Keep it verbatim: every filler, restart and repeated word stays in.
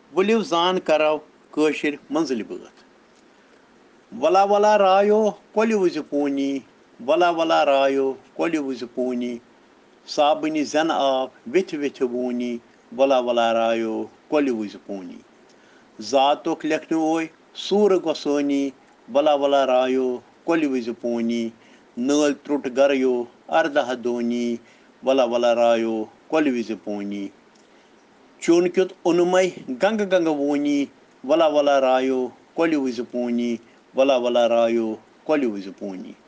वलिव जान करो कशिर मंजिल बात वला वला रायो कोलि वज पूनी वला वला रायो कोलि वज पूनी साबनि जन आफ विथ विथ बूनी वला वला रायो कोलि वज पूनी जातुक लेखन ओय सूर गोसोनी वला वला रायो कोलि वज पूनी नल त्रुट गरयो अर्दह दोनी वला वला रायो कोलि वज पूनी चुन क्युत उन्मय गंग गंग वोनी वला वला रायो कोलि वज पूनी वला वला रायो कोलि वज पूनी।